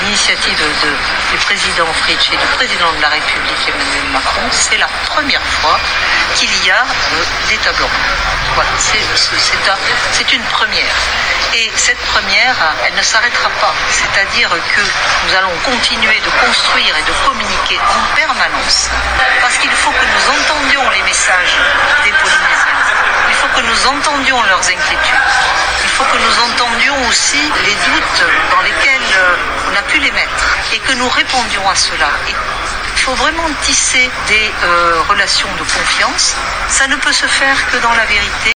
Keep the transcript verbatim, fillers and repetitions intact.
l'initiative de, du président Fritsch et du président de la République Emmanuel Macron, c'est la première fois qu'il y a euh, des tables rondes. Voilà, c'est, c'est, un, c'est une première. Et cette première, elle ne s'arrêtera pas. C'est-à-dire que nous allons continuer de construire et de communiquer en permanence. Parce qu'il faut que nous entendions les messages des Polynésiens. Il faut que nous entendions leurs inquiétudes. Il faut que nous entendions aussi les doutes dans lesquels on a pu les mettre. Et que nous répondions à cela. Et il faut vraiment tisser des euh, relations de confiance. Ça ne peut se faire que dans la vérité.